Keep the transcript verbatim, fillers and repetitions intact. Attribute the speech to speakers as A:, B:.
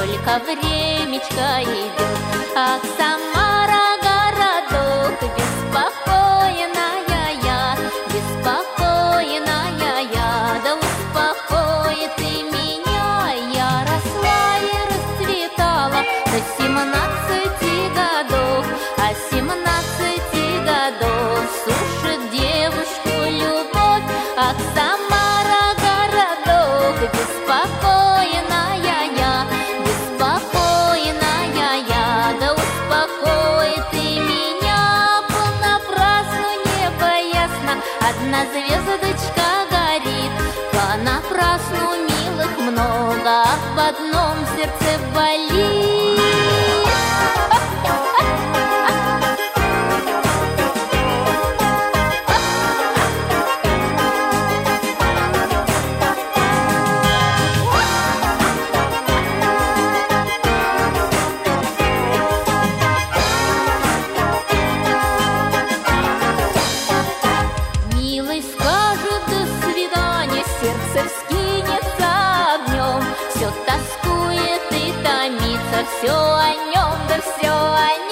A: только времечко идет. Ах, Самара, городок, беспокойная я, беспокойная я, да успокой ты меня. Я росла и расцветала до семнадцати годов, а семнадцати годов сушит девушку любовь. Ах, Самара, городок, беспокойная я, беспокойная я, да успокой ты меня. Понапрасну небо ясно, одна звездочка горит, понапрасну милых много, а в одном сердце болит. Сердце вскинется огнем, все тоскует и томится, все о нем, да все о нем.